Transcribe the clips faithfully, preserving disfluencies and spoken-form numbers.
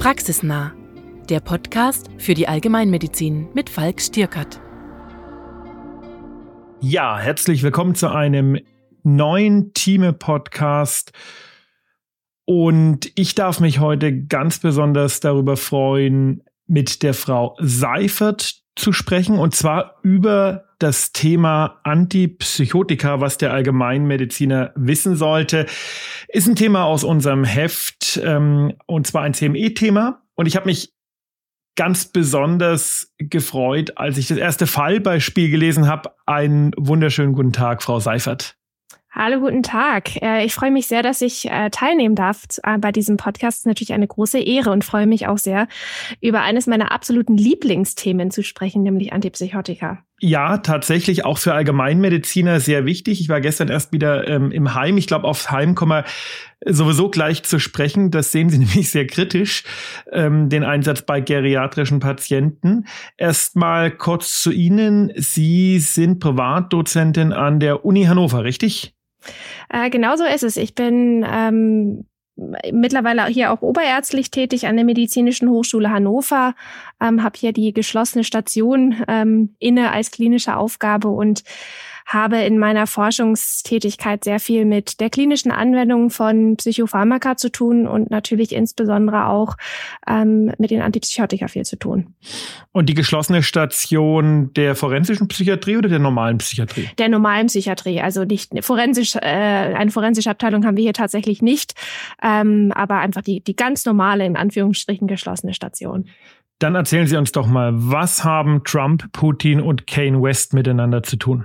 Praxisnah, der Podcast für die Allgemeinmedizin mit Falk Stierkart. Ja, herzlich willkommen zu einem neuen Thieme-Podcast. Und ich darf mich heute ganz besonders darüber freuen, mit der Frau Seifert zu sprechen, und zwar über das Thema Antipsychotika, was der Allgemeinmediziner wissen sollte. Ist ein Thema aus unserem Heft, ähm, und zwar ein C M E-Thema. Und ich habe mich ganz besonders gefreut, als ich das erste Fallbeispiel gelesen habe. Einen wunderschönen guten Tag, Frau Seifert. Hallo, guten Tag. Ich freue mich sehr, dass ich teilnehmen darf bei diesem Podcast. Das ist natürlich eine große Ehre und freue mich auch sehr, über eines meiner absoluten Lieblingsthemen zu sprechen, nämlich Antipsychotika. Ja, tatsächlich auch für Allgemeinmediziner sehr wichtig. Ich war gestern erst wieder ähm, im Heim. Ich glaube, aufs Heim kommen wir sowieso gleich zu sprechen. Das sehen Sie nämlich sehr kritisch, ähm, den Einsatz bei geriatrischen Patienten. Erstmal kurz zu Ihnen. Sie sind Privatdozentin an der Uni Hannover, richtig? Äh, genau so ist es. Ich bin ähm, mittlerweile hier auch oberärztlich tätig an der Medizinischen Hochschule Hannover, ähm, habe hier die geschlossene Station ähm, inne als klinische Aufgabe und habe in meiner Forschungstätigkeit sehr viel mit der klinischen Anwendung von Psychopharmaka zu tun und natürlich insbesondere auch ähm, mit den Antipsychotika viel zu tun. Und die geschlossene Station der forensischen Psychiatrie oder der normalen Psychiatrie? Der normalen Psychiatrie, also nicht forensisch, äh, eine forensische Abteilung haben wir hier tatsächlich nicht, ähm, aber einfach die, die ganz normale, in Anführungsstrichen, geschlossene Station. Dann erzählen Sie uns doch mal, was haben Trump, Putin und Kanye West miteinander zu tun?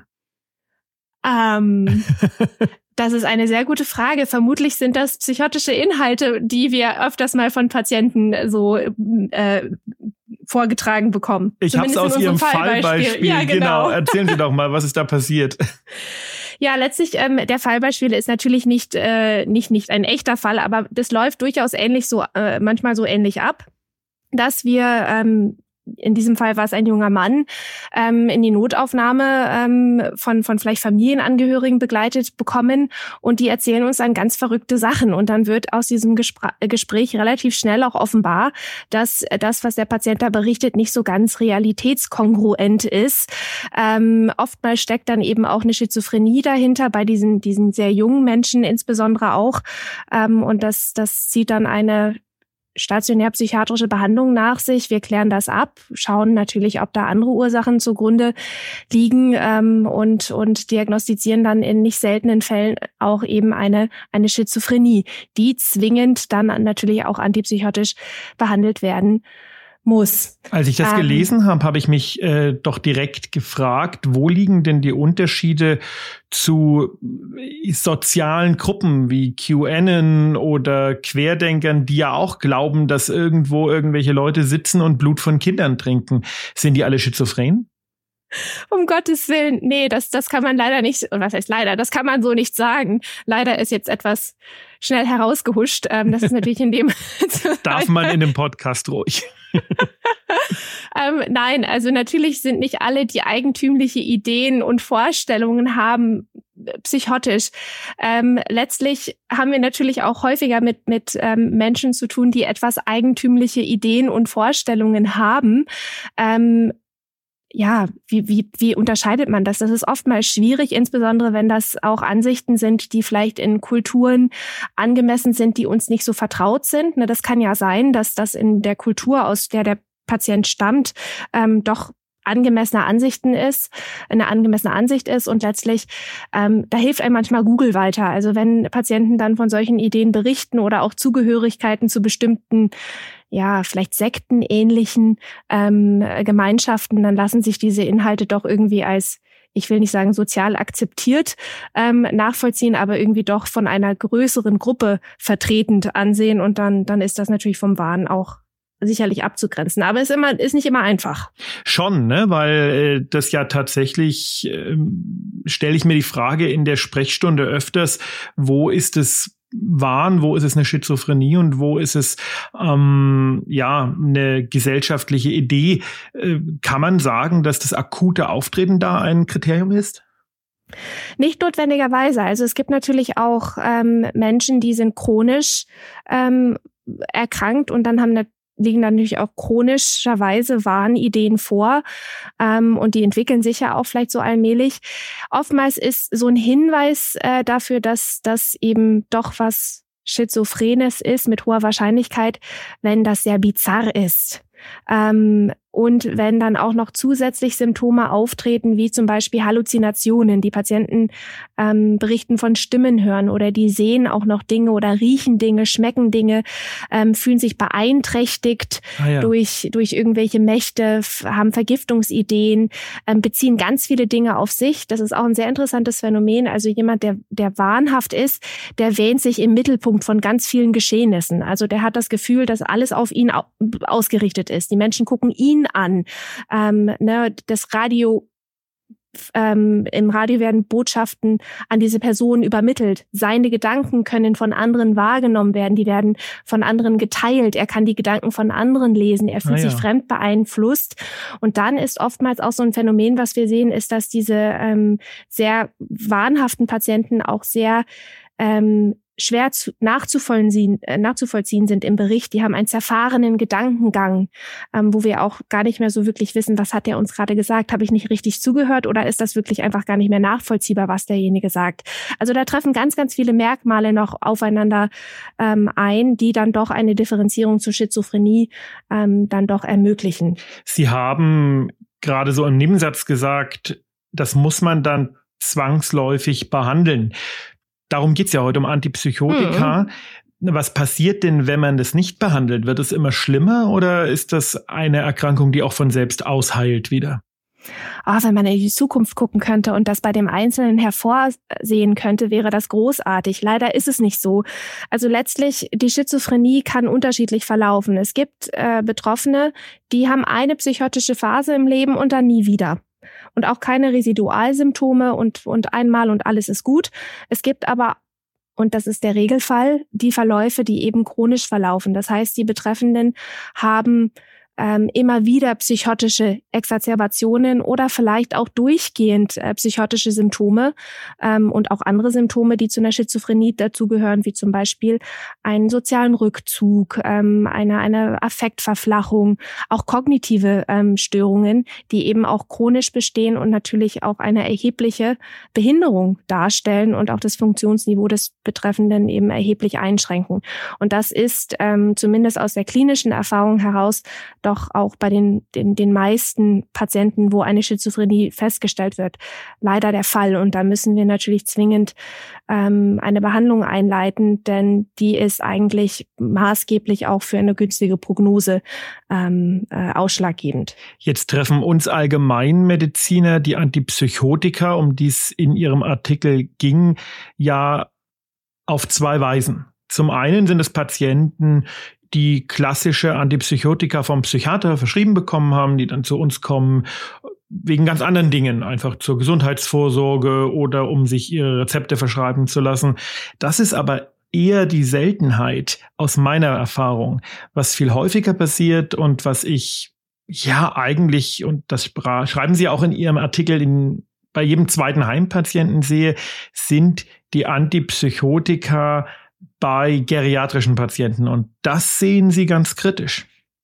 Ähm, das ist eine sehr gute Frage. Vermutlich sind das psychotische Inhalte, die wir öfters mal von Patienten so äh, vorgetragen bekommen. Ich habe es aus Ihrem Fallbeispiel. Fallbeispiel. Ja, genau. genau. Erzählen Sie doch mal, was ist da passiert? Ja, letztlich, ähm, der Fallbeispiel ist natürlich nicht, äh, nicht, nicht ein echter Fall, aber das läuft durchaus ähnlich so, äh, manchmal so ähnlich ab, dass wir, ähm, in diesem Fall war es ein junger Mann, ähm, in die Notaufnahme ähm, von von vielleicht Familienangehörigen begleitet bekommen, und die erzählen uns dann ganz verrückte Sachen, und dann wird aus diesem Gespr- Gespräch relativ schnell auch offenbar, dass das, was der Patient da berichtet, nicht so ganz realitätskongruent ist. Ähm, oftmals steckt dann eben auch eine Schizophrenie dahinter, bei diesen diesen sehr jungen Menschen insbesondere auch, ähm, und das das zieht dann eine stationär-psychiatrische Behandlung nach sich. Wir klären das ab, schauen natürlich, ob da andere Ursachen zugrunde liegen, ähm, und und diagnostizieren dann in nicht seltenen Fällen auch eben eine eine Schizophrenie, die zwingend dann natürlich auch antipsychotisch behandelt werden muss. Als ich das ähm, gelesen habe, habe ich mich äh, doch direkt gefragt, wo liegen denn die Unterschiede zu sozialen Gruppen wie QAnon oder Querdenkern, die ja auch glauben, dass irgendwo irgendwelche Leute sitzen und Blut von Kindern trinken. Sind die alle schizophren? Um Gottes Willen, nee, das das kann man leider nicht, was heißt leider, das kann man so nicht sagen. Leider ist jetzt etwas schnell herausgehuscht. Ähm, das ist natürlich in dem... Darf man in dem Podcast ruhig. ähm, nein, also natürlich sind nicht alle, die eigentümliche Ideen und Vorstellungen haben, psychotisch. Ähm, letztlich haben wir natürlich auch häufiger mit mit ähm, Menschen zu tun, die etwas eigentümliche Ideen und Vorstellungen haben. Ähm, Ja, wie, wie, wie unterscheidet man das? Das ist oftmals schwierig, insbesondere wenn das auch Ansichten sind, die vielleicht in Kulturen angemessen sind, die uns nicht so vertraut sind. Das kann ja sein, dass das in der Kultur, aus der der Patient stammt, ähm, doch angemessene Ansichten ist, eine angemessene Ansicht ist, und letztlich, ähm, da hilft einem manchmal Google weiter. Also wenn Patienten dann von solchen Ideen berichten oder auch Zugehörigkeiten zu bestimmten, ja, vielleicht sektenähnlichen ähm, Gemeinschaften, dann lassen sich diese Inhalte doch irgendwie als, ich will nicht sagen sozial akzeptiert, ähm, nachvollziehen, aber irgendwie doch von einer größeren Gruppe vertretend ansehen, und dann dann ist das natürlich vom Wahn auch sicherlich abzugrenzen. Aber es ist immer, ist nicht immer einfach. Schon, ne, weil äh, das ja tatsächlich, äh, stelle ich mir die Frage in der Sprechstunde öfters, wo ist es Wahn, wo ist es eine Schizophrenie und wo ist es ähm, ja eine gesellschaftliche Idee? Äh, kann man sagen, dass das akute Auftreten da ein Kriterium ist? Nicht notwendigerweise. Also es gibt natürlich auch ähm, Menschen, die sind chronisch ähm, erkrankt und dann haben eine liegen dann natürlich auch chronischerweise Wahnideen vor ähm, und die entwickeln sich ja auch vielleicht so allmählich. Oftmals ist so ein Hinweis äh, dafür, dass das eben doch was Schizophrenes ist, mit hoher Wahrscheinlichkeit, wenn das sehr bizarr ist. Ähm, und wenn dann auch noch zusätzlich Symptome auftreten, wie zum Beispiel Halluzinationen. Die Patienten ähm, berichten von Stimmen hören oder die sehen auch noch Dinge oder riechen Dinge, schmecken Dinge, ähm, fühlen sich beeinträchtigt ah, ja. durch, durch irgendwelche Mächte, haben Vergiftungsideen, ähm, beziehen ganz viele Dinge auf sich. Das ist auch ein sehr interessantes Phänomen. Also jemand, der, der wahnhaft ist, der wähnt sich im Mittelpunkt von ganz vielen Geschehnissen. Also der hat das Gefühl, dass alles auf ihn au- ausgerichtet ist. Die Menschen gucken ihn an. Ähm, ne, das Radio, ähm, im Radio werden Botschaften an diese Person übermittelt. Seine Gedanken können von anderen wahrgenommen werden. Die werden von anderen geteilt. Er kann die Gedanken von anderen lesen. Er fühlt ah, ja. sich fremd beeinflusst. Und dann ist oftmals auch so ein Phänomen, was wir sehen, ist, dass diese ähm, sehr wahnhaften Patienten auch sehr ähm, schwer zu, nachzuvollziehen, äh, nachzuvollziehen sind im Bericht. Die haben einen zerfahrenen Gedankengang, ähm, wo wir auch gar nicht mehr so wirklich wissen, was hat er uns gerade gesagt? Habe ich nicht richtig zugehört oder ist das wirklich einfach gar nicht mehr nachvollziehbar, was derjenige sagt? Also da treffen ganz, ganz viele Merkmale noch aufeinander ähm, ein, die dann doch eine Differenzierung zur Schizophrenie ähm, dann doch ermöglichen. Sie haben gerade so im Nebensatz gesagt, das muss man dann zwangsläufig behandeln. Darum geht's ja heute um Antipsychotika. Mhm. Was passiert denn, wenn man das nicht behandelt? Wird es immer schlimmer oder ist das eine Erkrankung, die auch von selbst ausheilt wieder? Oh, wenn man in die Zukunft gucken könnte und das bei dem Einzelnen hervorsehen könnte, wäre das großartig. Leider ist es nicht so. Also letztlich, die Schizophrenie kann unterschiedlich verlaufen. Es gibt äh, Betroffene, die haben eine psychotische Phase im Leben und dann nie wieder. Und auch keine Residualsymptome und, und einmal und alles ist gut. Es gibt aber, und das ist der Regelfall, die Verläufe, die eben chronisch verlaufen. Das heißt, die Betreffenden haben ähm, immer wieder psychotische Exacerbationen oder vielleicht auch durchgehend äh, psychotische Symptome ähm, und auch andere Symptome, die zu einer Schizophrenie dazugehören, wie zum Beispiel einen sozialen Rückzug, ähm, eine, eine Affektverflachung, auch kognitive ähm, Störungen, die eben auch chronisch bestehen und natürlich auch eine erhebliche Behinderung darstellen und auch das Funktionsniveau des Betreffenden eben erheblich einschränken. Und das ist ähm, zumindest aus der klinischen Erfahrung heraus doch auch bei den, den, den meisten Patienten, wo eine Schizophrenie festgestellt wird, leider der Fall. Und da müssen wir natürlich zwingend ähm, eine Behandlung einleiten, denn die ist eigentlich maßgeblich auch für eine günstige Prognose ähm, äh, ausschlaggebend. Jetzt treffen uns Allgemeinmediziner die Antipsychotika, um die es in Ihrem Artikel ging, ja auf zwei Weisen. Zum einen sind es Patienten, die klassische Antipsychotika vom Psychiater verschrieben bekommen haben, die dann zu uns kommen wegen ganz anderen Dingen, einfach zur Gesundheitsvorsorge oder um sich ihre Rezepte verschreiben zu lassen. Das ist aber eher die Seltenheit aus meiner Erfahrung. Was viel häufiger passiert und was ich ja eigentlich, und das schreiben Sie auch in Ihrem Artikel, in, bei jedem zweiten Heimpatienten sehe, sind die Antipsychotika bei geriatrischen Patienten. Und das sehen Sie ganz kritisch.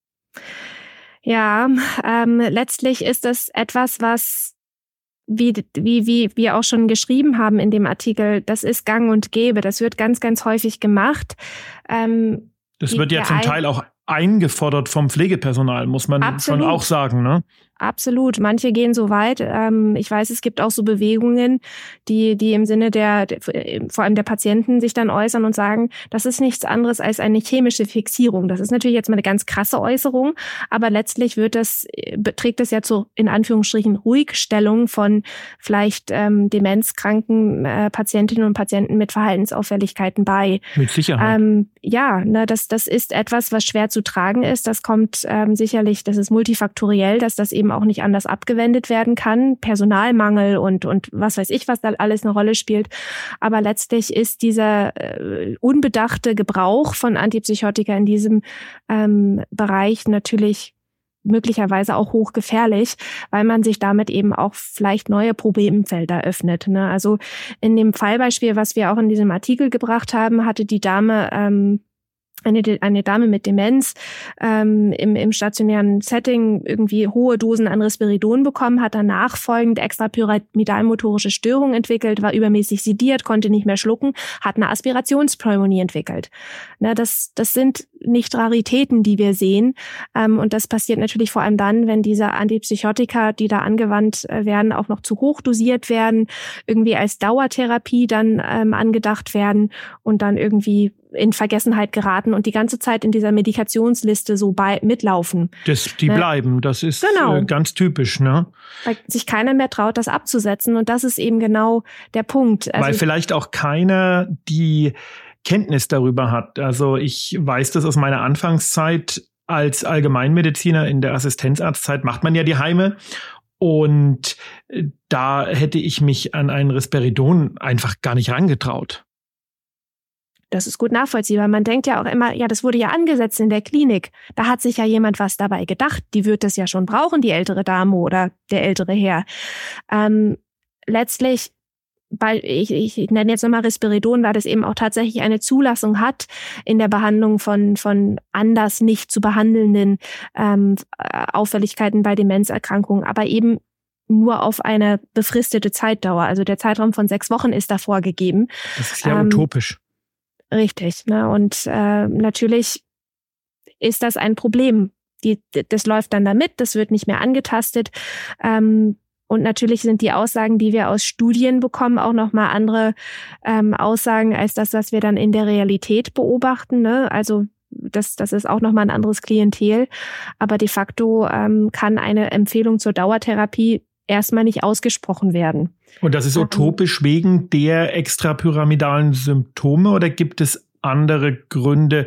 Ja, ähm, letztlich ist das etwas, was, wie, wie, wie wir auch schon geschrieben haben in dem Artikel, das ist gang und gäbe. Das wird ganz, ganz häufig gemacht. Ähm, das die, wird ja zum Teil auch eingefordert vom Pflegepersonal, muss man Absolut. schon auch sagen, ne? Absolut. Manche gehen so weit. Ähm, ich weiß, es gibt auch so Bewegungen, die, die im Sinne der, der, vor allem der Patienten sich dann äußern und sagen, das ist nichts anderes als eine chemische Fixierung. Das ist natürlich jetzt mal eine ganz krasse Äußerung, aber letztlich wird das, trägt das ja zu, in Anführungsstrichen, Ruhigstellung von vielleicht ähm, demenzkranken äh, Patientinnen und Patienten mit Verhaltensauffälligkeiten bei. Mit Sicherheit. Ähm, ja, ne, das, das ist etwas, was schwer zu tragen ist. Das kommt ähm, sicherlich, das ist multifaktoriell, dass das eben auch nicht anders abgewendet werden kann. Personalmangel und, und was weiß ich, was da alles eine Rolle spielt. Aber letztlich ist dieser äh, unbedachte Gebrauch von Antipsychotika in diesem ähm, Bereich natürlich möglicherweise auch hochgefährlich, weil man sich damit eben auch vielleicht neue Problemfelder öffnet. Ne? Also in dem Fallbeispiel, was wir auch in diesem Artikel gebracht haben, hatte die Dame ähm, Eine, eine Dame mit Demenz ähm, im, im stationären Setting irgendwie hohe Dosen an Risperidon bekommen, hat danach folgend extrapyramidalmotorische Störungen entwickelt, war übermäßig sediert, konnte nicht mehr schlucken, hat eine Aspirationspneumonie entwickelt. Na, das, das sind nicht Raritäten, die wir sehen. Ähm, und das passiert natürlich vor allem dann, wenn diese Antipsychotika, die da angewandt werden, auch noch zu hoch dosiert werden, irgendwie als Dauertherapie dann ähm, angedacht werden und dann irgendwie in Vergessenheit geraten und die ganze Zeit in dieser Medikationsliste so bei mitlaufen. Das, die ne? bleiben, das ist genau. äh, ganz typisch, ne? Weil sich keiner mehr traut, das abzusetzen und das ist eben genau der Punkt. Also, weil vielleicht auch keiner die Kenntnis darüber hat. Also ich weiß das aus meiner Anfangszeit als Allgemeinmediziner in der Assistenzarztzeit, macht man ja die Heime. Und da hätte ich mich an einen Risperidon einfach gar nicht rangetraut. Das ist gut nachvollziehbar. Man denkt ja auch immer, ja, das wurde ja angesetzt in der Klinik. Da hat sich ja jemand was dabei gedacht. Die wird das ja schon brauchen, die ältere Dame oder der ältere Herr. Ähm, letztlich, bei, ich, ich nenne jetzt nochmal Risperidon, weil das eben auch tatsächlich eine Zulassung hat in der Behandlung von, von anders nicht zu behandelnden ähm, Auffälligkeiten bei Demenzerkrankungen, aber eben nur auf eine befristete Zeitdauer. Also der Zeitraum von sechs Wochen ist da vorgegeben. Das ist ja ähm, utopisch. Richtig, ne? Und äh, natürlich ist das ein Problem. Die, das läuft dann damit, das wird nicht mehr angetastet. Ähm, und natürlich sind die Aussagen, die wir aus Studien bekommen, auch nochmal andere ähm, Aussagen als das, was wir dann in der Realität beobachten. Ne? Also das, das ist auch nochmal ein anderes Klientel. Aber de facto ähm, kann eine Empfehlung zur Dauertherapie erstmal nicht ausgesprochen werden. Und das ist utopisch wegen der extrapyramidalen Symptome oder gibt es andere Gründe,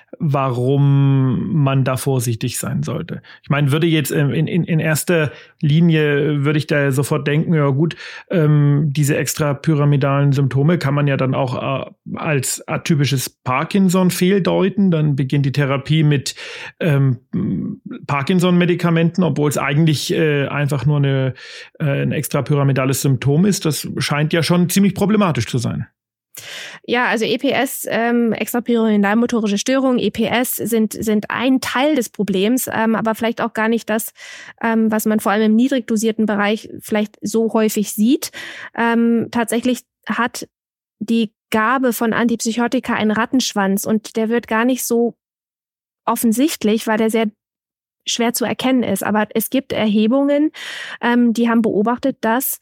warum man da vorsichtig sein sollte? Ich meine, würde jetzt in, in, in erster Linie, würde ich da sofort denken, ja gut, ähm, diese extrapyramidalen Symptome kann man ja dann auch äh, als atypisches Parkinson fehldeuten. Dann beginnt die Therapie mit ähm, Parkinson-Medikamenten, obwohl es eigentlich äh, einfach nur eine, äh, ein extrapyramidales Symptom ist. Das scheint ja schon ziemlich problematisch zu sein. Ja, also E P S, ähm, extrapyramidalmotorische Störungen, E P S sind sind ein Teil des Problems, ähm, aber vielleicht auch gar nicht das, ähm, was man vor allem im niedrig dosierten Bereich vielleicht so häufig sieht. Ähm, tatsächlich hat die Gabe von Antipsychotika einen Rattenschwanz und der wird gar nicht so offensichtlich, weil der sehr schwer zu erkennen ist. Aber es gibt Erhebungen, ähm, die haben beobachtet, dass,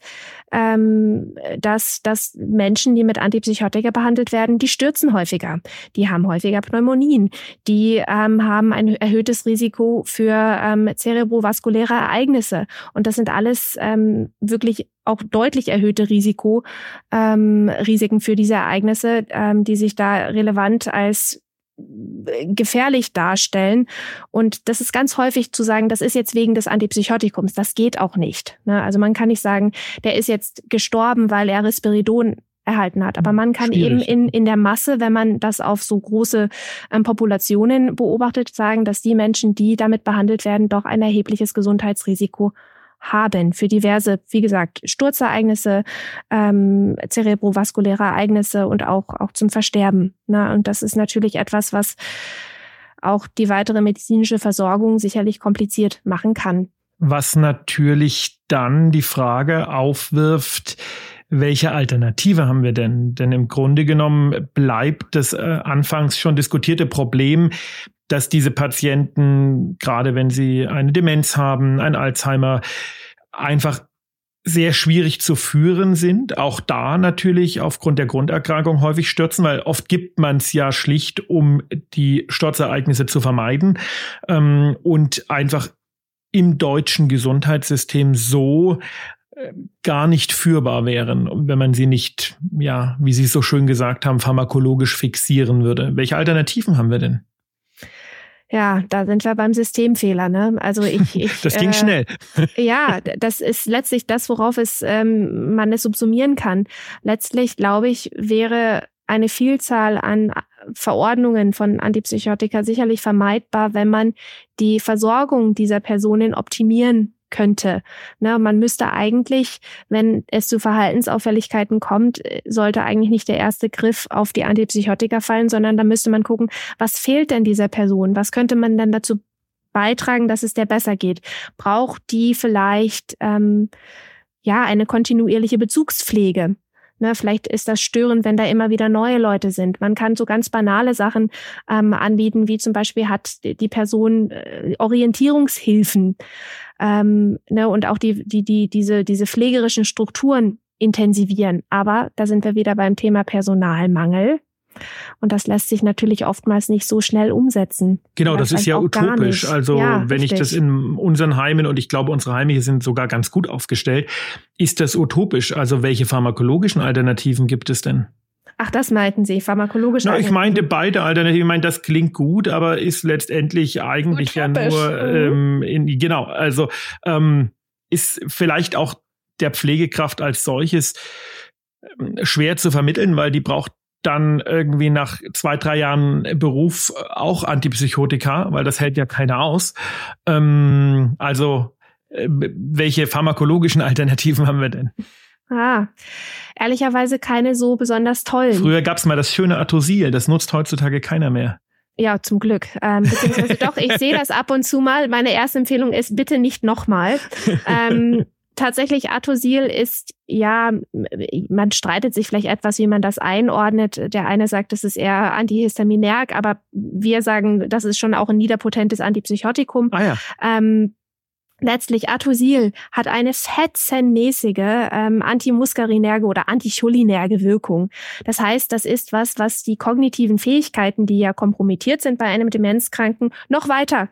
ähm, dass, dass Menschen, die mit Antipsychotika behandelt werden, die stürzen häufiger. Die haben häufiger Pneumonien. Die ähm, haben ein erhöhtes Risiko für ähm, zerebrovaskuläre Ereignisse. Und das sind alles ähm, wirklich auch deutlich erhöhte Risiko, ähm, Risiken für diese Ereignisse, ähm, die sich da relevant als gefährlich darstellen. Und das ist ganz häufig zu sagen, das ist jetzt wegen des Antipsychotikums. Das geht auch nicht. Also man kann nicht sagen, der ist jetzt gestorben, weil er Risperidon erhalten hat. Aber man kann Schwierig. eben in, in der Masse, wenn man das auf so große ähm, Populationen beobachtet, sagen, dass die Menschen, die damit behandelt werden, doch ein erhebliches Gesundheitsrisiko haben für diverse, wie gesagt, Sturzereignisse, ähm, zerebrovaskuläre Ereignisse und auch auch zum Versterben. Ne? Und das ist natürlich etwas, was auch die weitere medizinische Versorgung sicherlich kompliziert machen kann. Was natürlich dann die Frage aufwirft, welche Alternative haben wir denn? Denn im Grunde genommen bleibt das äh, anfangs schon diskutierte Problem, dass diese Patienten, gerade wenn sie eine Demenz haben, ein Alzheimer, einfach sehr schwierig zu führen sind. Auch da natürlich aufgrund der Grunderkrankung häufig stürzen, weil oft gibt man es ja schlicht, um die Sturzereignisse zu vermeiden ähm, und einfach im deutschen Gesundheitssystem so äh, gar nicht führbar wären, wenn man sie nicht, ja, wie Sie es so schön gesagt haben, pharmakologisch fixieren würde. Welche Alternativen haben wir denn? Ja, da sind wir beim Systemfehler, ne? Also ich, ich das ging äh, schnell. Ja, das ist letztlich das, worauf es ähm, man es subsumieren kann. Letztlich, glaube ich, wäre eine Vielzahl an Verordnungen von Antipsychotika sicherlich vermeidbar, wenn man die Versorgung dieser Personen optimieren könnte. Ne, man müsste eigentlich, wenn es zu Verhaltensauffälligkeiten kommt, sollte eigentlich nicht der erste Griff auf die Antipsychotika fallen, sondern da müsste man gucken, was fehlt denn dieser Person? Was könnte man denn dazu beitragen, dass es der besser geht? Braucht die vielleicht ähm, ja eine kontinuierliche Bezugspflege? Ne, vielleicht ist das störend, wenn da immer wieder neue Leute sind. Man kann so ganz banale Sachen ähm, anbieten, wie zum Beispiel hat die Person äh, Orientierungshilfen ähm, ne, und auch die, die, die, diese, diese pflegerischen Strukturen intensivieren. Aber da sind wir wieder beim Thema Personalmangel. Und das lässt sich natürlich oftmals nicht so schnell umsetzen. Genau, das ist ja utopisch. Also ja, wenn richtig. ich das in unseren Heimen, und ich glaube, unsere Heime hier sind sogar ganz gut aufgestellt, ist das utopisch. Also welche pharmakologischen Alternativen gibt es denn? Ach, das meinten Sie, pharmakologische Na, ich Alternativen? meinte beide Alternativen. Ich meine, das klingt gut, aber ist letztendlich eigentlich utopisch. ja nur, ähm, in, genau, also ähm, ist vielleicht auch der Pflegekraft als solches ähm, schwer zu vermitteln, weil die braucht dann irgendwie nach zwei, drei Jahren Beruf auch Antipsychotika, weil das hält ja keiner aus. Ähm, also äh, welche pharmakologischen Alternativen haben wir denn? Ah, ehrlicherweise keine so besonders tollen. Früher gab es mal das schöne Atosil, das nutzt heutzutage keiner mehr. Ja, zum Glück. Ähm, beziehungsweise doch, ich sehe das ab und zu mal. Meine erste Empfehlung ist, bitte nicht nochmal. Ähm, Tatsächlich, Atosil ist, ja, man streitet sich vielleicht etwas, wie man das einordnet. Der eine sagt, das ist eher Antihistaminerg, aber wir sagen, das ist schon auch ein niederpotentes Antipsychotikum. Ah ja. Ähm, letztlich, Atosil hat eine fetzenmäßige ähm, antimuskarinerge oder anticholinerge Wirkung. Das heißt, das ist was, was die kognitiven Fähigkeiten, die ja kompromittiert sind bei einem Demenzkranken, noch weiter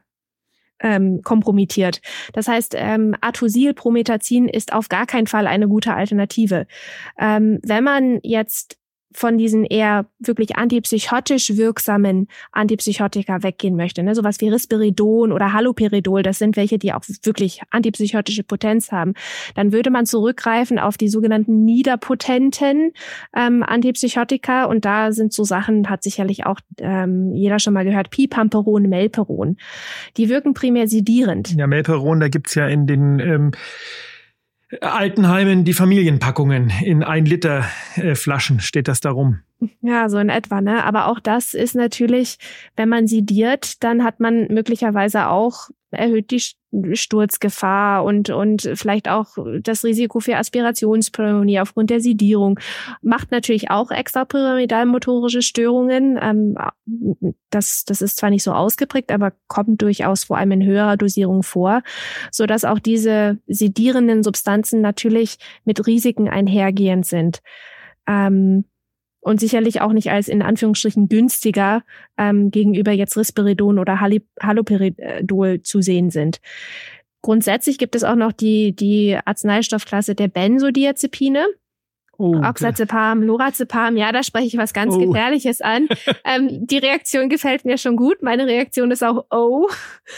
Ähm, kompromittiert. Das heißt, ähm, Atosil, Promethazin ist auf gar keinen Fall eine gute Alternative. Ähm, wenn man jetzt von diesen eher wirklich antipsychotisch wirksamen Antipsychotika weggehen möchte, ne, sowas wie Risperidon oder Haloperidol, das sind welche, die auch wirklich antipsychotische Potenz haben, dann würde man zurückgreifen auf die sogenannten niederpotenten ähm, Antipsychotika, und da sind so Sachen, hat sicherlich auch ähm, jeder schon mal gehört, Pipamperon, Melperon. Die wirken primär sedierend. Ja, Melperon, da gibt's ja in den ähm Altenheimen die Familienpackungen in ein Liter äh, Flaschen, steht das da rum. Ja, so in etwa, ne? Aber auch das ist natürlich, wenn man sediert, dann hat man möglicherweise auch erhöht die Sturzgefahr und, und vielleicht auch das Risiko für Aspirationspneumonie aufgrund der Sedierung. Macht natürlich auch extrapyramidalmotorische Störungen. Ähm, das, das ist zwar nicht so ausgeprägt, aber kommt durchaus vor allem in höherer Dosierung vor, sodass auch diese sedierenden Substanzen natürlich mit Risiken einhergehend sind. Ähm, Und sicherlich auch nicht als in Anführungsstrichen günstiger ähm, gegenüber jetzt Risperidon oder Haloperidol zu sehen sind. Grundsätzlich gibt es auch noch die, die Arzneistoffklasse der Benzodiazepine. Oh, okay. Oxazepam, Lorazepam, ja, da spreche ich was ganz oh. Gefährliches an. ähm, die Reaktion gefällt mir schon gut. Meine Reaktion ist auch oh.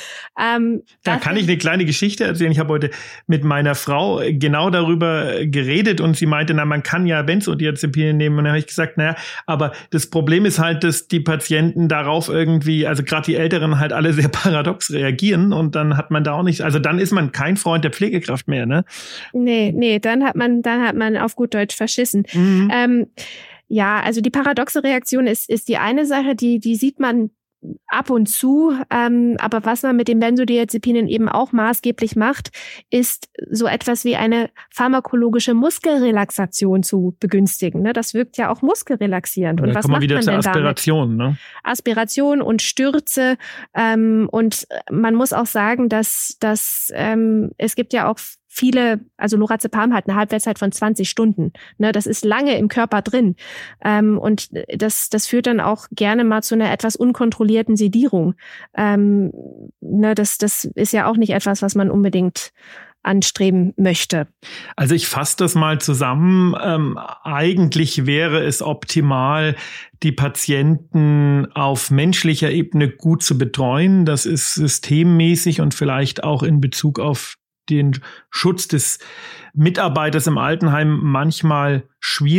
Ähm, da kann ich eine kleine Geschichte erzählen. Ich habe heute mit meiner Frau genau darüber geredet und sie meinte, na, man kann ja Benzodiazepine nehmen. Und dann habe ich gesagt, naja, aber das Problem ist halt, dass die Patienten darauf irgendwie, also gerade die Älteren halt alle sehr paradox reagieren und dann hat man da auch nicht, also dann ist man kein Freund der Pflegekraft mehr, ne? Nee, nee, dann hat man, dann hat man auf gut Deutsch verschissen. Mhm. Ähm, ja, also die paradoxe Reaktion ist, ist die eine Sache, die, die sieht man ab und zu, ähm, aber was man mit den Benzodiazepinen eben auch maßgeblich macht, ist so etwas wie eine pharmakologische Muskelrelaxation zu begünstigen. Ne? Das wirkt ja auch muskelrelaxierend. Und da was kommen wir macht wieder man zur denn Aspiration, damit? Ne? Aspiration und Stürze. Ähm, und man muss auch sagen, dass, dass ähm, es gibt ja auch viele, also Lorazepam hat eine Halbwertszeit von zwanzig Stunden. Ne, das ist lange im Körper drin. Ähm, und das, das führt dann auch gerne mal zu einer etwas unkontrollierten Sedierung. Ähm, ne, das, das ist ja auch nicht etwas, was man unbedingt anstreben möchte. Also ich fasse das mal zusammen. Ähm, eigentlich wäre es optimal, die Patienten auf menschlicher Ebene gut zu betreuen. Das ist systemmäßig und vielleicht auch in Bezug auf den Schutz des Mitarbeiters im Altenheim manchmal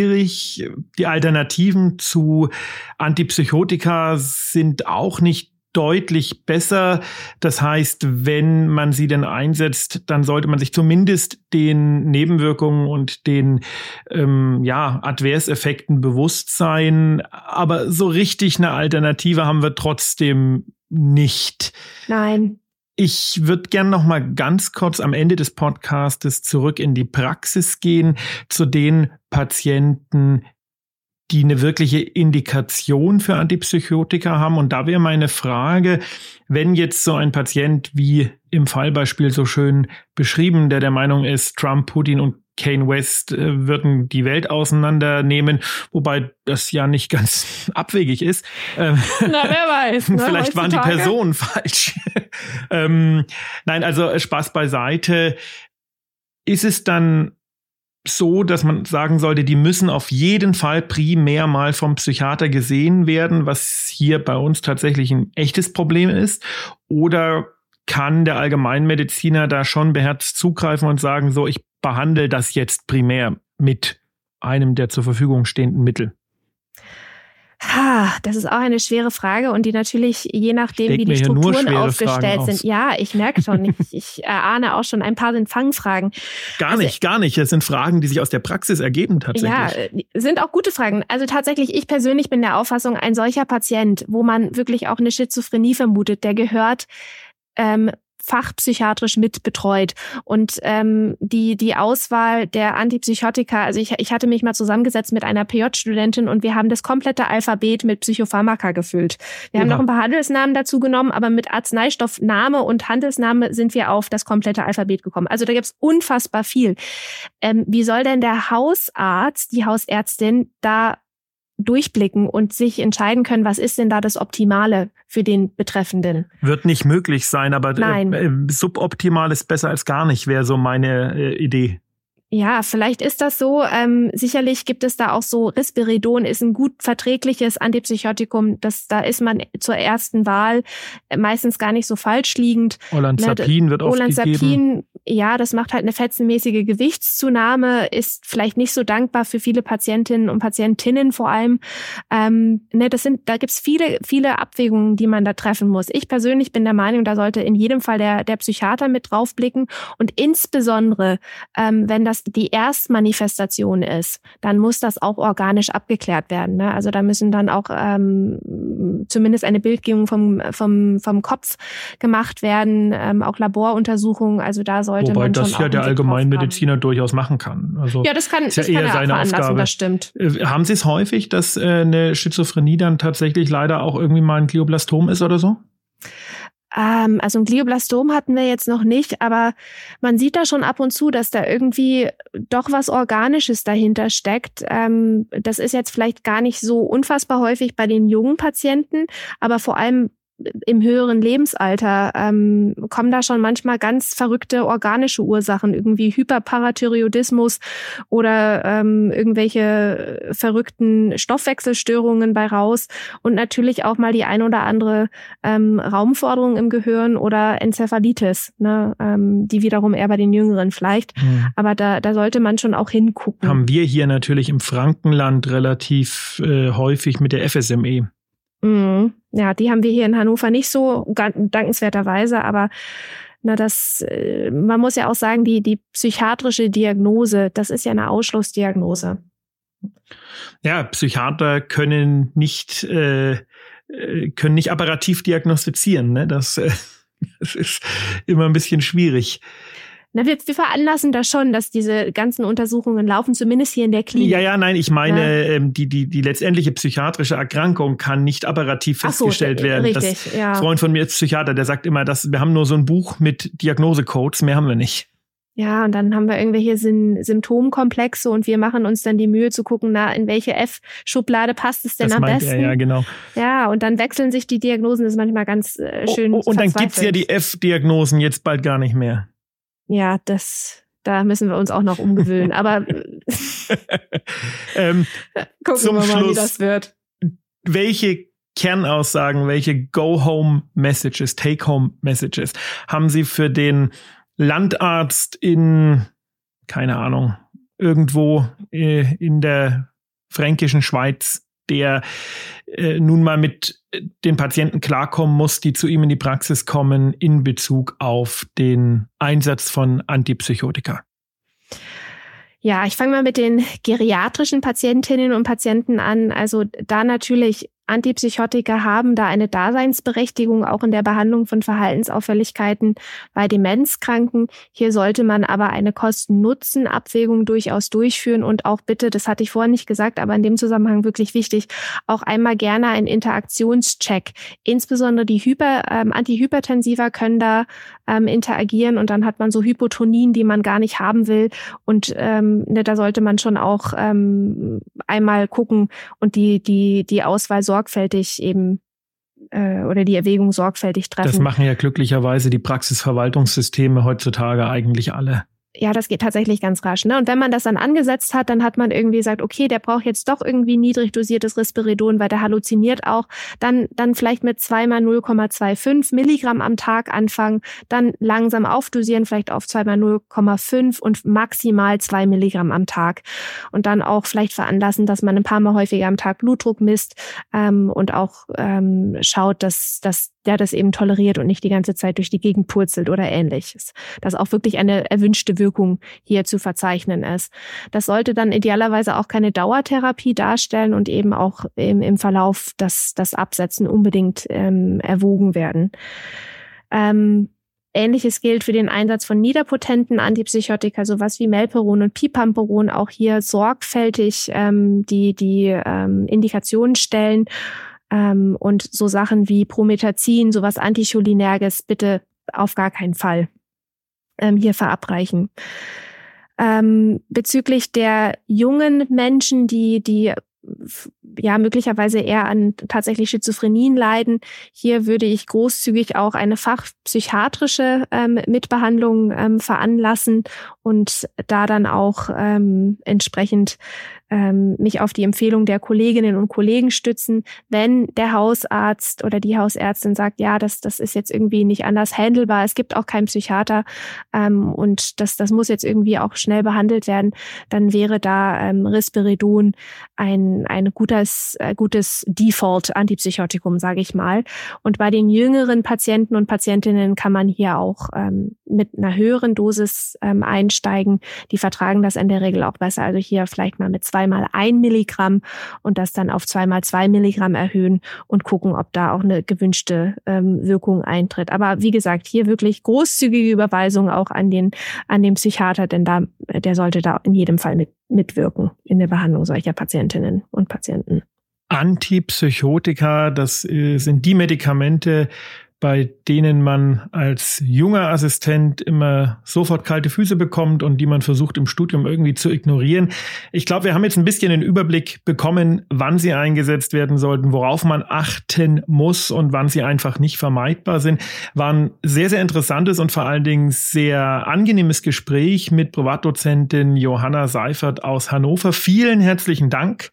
schwierig. Die Alternativen zu Antipsychotika sind auch nicht deutlich besser. Das heißt, wenn man sie denn einsetzt, dann sollte man sich zumindest den Nebenwirkungen und den ähm, ja, Adverseffekten bewusst sein. Aber so richtig eine Alternative haben wir trotzdem nicht. Nein. Ich würde gern noch mal ganz kurz am Ende des Podcastes zurück in die Praxis gehen, zu den Patienten, die eine wirkliche Indikation für Antipsychotika haben. Und da wäre meine Frage, wenn jetzt so ein Patient wie im Fallbeispiel so schön beschrieben, der der Meinung ist, Trump, Putin und Kanye West äh, würden die Welt auseinandernehmen, wobei das ja nicht ganz abwegig ist. Ähm, Na, wer weiß. Ne, vielleicht waren die Personen falsch. ähm, nein, also Spaß beiseite. Ist es dann so, dass man sagen sollte, die müssen auf jeden Fall primär mal vom Psychiater gesehen werden, was hier bei uns tatsächlich ein echtes Problem ist? Oder kann der Allgemeinmediziner da schon beherzt zugreifen und sagen, so, ich behandle das jetzt primär mit einem der zur Verfügung stehenden Mittel? Ha, das ist auch eine schwere Frage und die natürlich je nachdem, wie die Strukturen aufgestellt sind. Ja, ich merke schon, ich, ich erahne auch schon, ein paar sind Fangfragen. Gar also, nicht, gar nicht. Das sind Fragen, die sich aus der Praxis ergeben tatsächlich. Ja, sind auch gute Fragen. Also tatsächlich, ich persönlich bin der Auffassung, ein solcher Patient, wo man wirklich auch eine Schizophrenie vermutet, der gehört ähm, fachpsychiatrisch mit betreut. Und ähm, die die Auswahl der Antipsychotika, also ich, ich hatte mich mal zusammengesetzt mit einer P J-Studentin und wir haben das komplette Alphabet mit Psychopharmaka gefüllt. Wir ja. haben noch ein paar Handelsnamen dazu genommen, aber mit Arzneistoffname und Handelsname sind wir auf das komplette Alphabet gekommen. Also da gibt's unfassbar viel. Ähm, wie soll denn der Hausarzt, die Hausärztin da durchblicken und sich entscheiden können, was ist denn da das Optimale für den Betreffenden? Wird nicht möglich sein, aber Nein. Äh, suboptimal ist besser als gar nicht, wäre so meine äh, Idee. Ja, vielleicht ist das so. Ähm, sicherlich gibt es da auch so, Risperidon ist ein gut verträgliches Antipsychotikum. Das, da ist man zur ersten Wahl meistens gar nicht so falsch liegend. Olanzapin wird oft Olanzapin, gegeben. Ja, das macht halt eine fetzenmäßige Gewichtszunahme, ist vielleicht nicht so dankbar für viele Patientinnen und Patientinnen vor allem. Ähm, ne, das sind, da gibt's viele, viele Abwägungen, die man da treffen muss. Ich persönlich bin der Meinung, da sollte in jedem Fall der, der Psychiater mit draufblicken und insbesondere, ähm, wenn das die Erstmanifestation ist, dann muss das auch organisch abgeklärt werden. Ne? Also da müssen dann auch ähm, zumindest eine Bildgebung vom, vom, vom Kopf gemacht werden, ähm, auch Laboruntersuchungen. Also da sollte Wobei man das schon ja auch der Allgemeinmediziner durchaus machen kann. Also ja, das kann, ist ja das eher kann er seine Aufgabe. Das stimmt. Haben Sie es häufig, dass äh, eine Schizophrenie dann tatsächlich leider auch irgendwie mal ein Glioblastom ist oder so? Ähm, also ein Glioblastom hatten wir jetzt noch nicht, aber man sieht da schon ab und zu, dass da irgendwie doch was Organisches dahinter steckt. Ähm, das ist jetzt vielleicht gar nicht so unfassbar häufig bei den jungen Patienten, aber vor allem im höheren Lebensalter ähm, kommen da schon manchmal ganz verrückte organische Ursachen, irgendwie Hyperparathyreoidismus oder ähm, irgendwelche verrückten Stoffwechselstörungen bei raus und natürlich auch mal die ein oder andere ähm, Raumforderung im Gehirn oder Enzephalitis, ne, ähm, die wiederum eher bei den Jüngeren vielleicht. Mhm. Aber da, da sollte man schon auch hingucken. Haben wir hier natürlich im Frankenland relativ äh, häufig mit der F S M E. Mhm. Ja, die haben wir hier in Hannover nicht so, dankenswerterweise, aber na, das, man muss ja auch sagen, die, die psychiatrische Diagnose, das ist ja eine Ausschlussdiagnose. Ja, Psychiater können nicht, äh, können nicht apparativ diagnostizieren, ne? Das, äh, das ist immer ein bisschen schwierig. Na, wir, wir veranlassen da schon, dass diese ganzen Untersuchungen laufen, zumindest hier in der Klinik. Ja, ja, nein, ich meine, ja. ähm, die, die, die letztendliche psychiatrische Erkrankung kann nicht apparativ festgestellt Ach so, werden. Richtig, das ja. Freund von mir ist Psychiater, der sagt immer, dass wir haben nur so ein Buch mit Diagnosecodes, mehr haben wir nicht. Ja, und dann haben wir irgendwelche Sym- Symptomkomplexe und wir machen uns dann die Mühe zu gucken, na, in welche F-Schublade passt es denn das am meint besten? Er, ja, genau. Ja, und dann wechseln sich die Diagnosen, das ist manchmal ganz äh, schön. Oh, oh, und dann gibt's ja die F-Diagnosen jetzt bald gar nicht mehr. Ja, das, da müssen wir uns auch noch umgewöhnen. Aber ähm, gucken wir mal, Schluss, wie das wird. Welche Kernaussagen, welche Go-Home-Messages, Take-Home-Messages haben Sie für den Landarzt in, keine Ahnung, irgendwo äh, in der fränkischen Schweiz der äh, nun mal mit den Patienten klarkommen muss, die zu ihm in die Praxis kommen, in Bezug auf den Einsatz von Antipsychotika? Ja, ich fange mal mit den geriatrischen Patientinnen und Patienten an. Also da natürlich Antipsychotika haben da eine Daseinsberechtigung, auch in der Behandlung von Verhaltensauffälligkeiten bei Demenzkranken. Hier sollte man aber eine Kosten-Nutzen-Abwägung durchaus durchführen und auch bitte, das hatte ich vorher nicht gesagt, aber in dem Zusammenhang wirklich wichtig, auch einmal gerne einen Interaktionscheck. Insbesondere die Hyper, ähm, Antihypertensiva können da ähm, interagieren und dann hat man so Hypotonien, die man gar nicht haben will. Und ähm, ne, da sollte man schon auch ähm, einmal gucken und die, die, die Auswahl sorgfältig eben äh, oder die Erwägung sorgfältig treffen. Das machen ja glücklicherweise die Praxisverwaltungssysteme heutzutage eigentlich alle. Ja, das geht tatsächlich ganz rasch, ne? Und wenn man das dann angesetzt hat, dann hat man irgendwie gesagt, okay, der braucht jetzt doch irgendwie niedrig dosiertes Risperidon, weil der halluziniert auch. Dann, dann vielleicht mit zweimal null Komma fünfundzwanzig Milligramm am Tag anfangen, dann langsam aufdosieren, vielleicht auf zweimal null Komma fünf und maximal zwei Milligramm am Tag. Und dann auch vielleicht veranlassen, dass man ein paar Mal häufiger am Tag Blutdruck misst ähm, und auch ähm, schaut, dass, dass der das eben toleriert und nicht die ganze Zeit durch die Gegend purzelt oder Ähnliches. Dass auch wirklich eine erwünschte Wirkung hier zu verzeichnen ist. Das sollte dann idealerweise auch keine Dauertherapie darstellen und eben auch im, im Verlauf das, das Absetzen unbedingt ähm, erwogen werden. Ähm, Ähnliches gilt für den Einsatz von niederpotenten Antipsychotika, sowas wie Melperon und Pipamperon. Auch hier sorgfältig ähm, die, die ähm, Indikationen stellen. Ähm, und so Sachen wie Promethazin, sowas Anticholinerges, bitte auf gar keinen Fall ähm, hier verabreichen. Ähm, bezüglich der jungen Menschen, die, die ja möglicherweise eher an tatsächlich Schizophrenien leiden, hier würde ich großzügig auch eine fachpsychiatrische ähm, Mitbehandlung ähm, veranlassen und da dann auch ähm, entsprechend ähm, mich auf die Empfehlung der Kolleginnen und Kollegen stützen, wenn der Hausarzt oder die Hausärztin sagt, ja, das das ist jetzt irgendwie nicht anders handelbar, es gibt auch keinen Psychiater ähm, und das das muss jetzt irgendwie auch schnell behandelt werden, dann wäre da ähm, Risperidon ein ein gutes äh, gutes Default-Antipsychotikum, sage ich mal. Und bei den jüngeren Patienten und Patientinnen kann man hier auch ähm, mit einer höheren Dosis ähm, einsteigen. Die vertragen das in der Regel auch besser. Also hier vielleicht mal mit zweimal ein Milligramm und das dann auf zweimal zwei Milligramm erhöhen und gucken, ob da auch eine gewünschte ähm, Wirkung eintritt. Aber wie gesagt, hier wirklich großzügige Überweisung auch an den an den Psychiater, denn da der sollte da in jedem Fall mit mitwirken in der Behandlung solcher Patientinnen und Patienten. Antipsychotika, das äh, sind die Medikamente, bei denen man als junger Assistent immer sofort kalte Füße bekommt und die man versucht im Studium irgendwie zu ignorieren. Ich glaube, wir haben jetzt ein bisschen den Überblick bekommen, wann sie eingesetzt werden sollten, worauf man achten muss und wann sie einfach nicht vermeidbar sind. War ein sehr, sehr interessantes und vor allen Dingen sehr angenehmes Gespräch mit Privatdozentin Johanna Seifert aus Hannover. Vielen herzlichen Dank.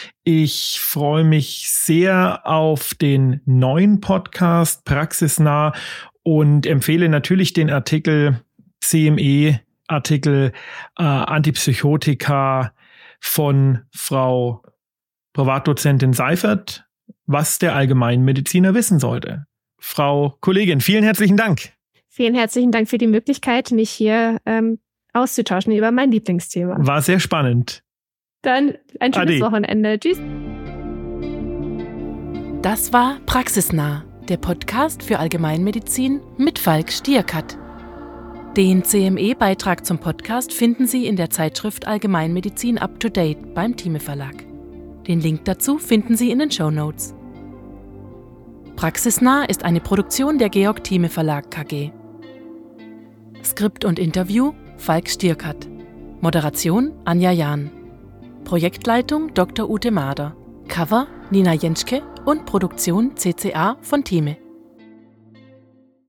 Ich freue mich sehr auf den neuen Podcast Praxisnah und empfehle natürlich den Artikel C M E-Artikel äh, Antipsychotika von Frau Privatdozentin Seifert, was der Allgemeinmediziner wissen sollte. Frau Kollegin, vielen herzlichen Dank. Vielen herzlichen Dank für die Möglichkeit, mich hier ähm, auszutauschen über mein Lieblingsthema. War sehr spannend. Dann ein schönes Ade. Wochenende. Tschüss. Das war Praxisnah, der Podcast für Allgemeinmedizin mit Falk Stierkat. Den C M E-Beitrag zum Podcast finden Sie in der Zeitschrift Allgemeinmedizin Up to Date beim Thieme Verlag. Den Link dazu finden Sie in den Shownotes. Praxisnah ist eine Produktion der Georg Thieme Verlag K G. Skript und Interview Falk Stierkat. Moderation Anja Jahn. Projektleitung Doktor Ute Mader. Cover Nina Jenschke und Produktion C C A von Thieme.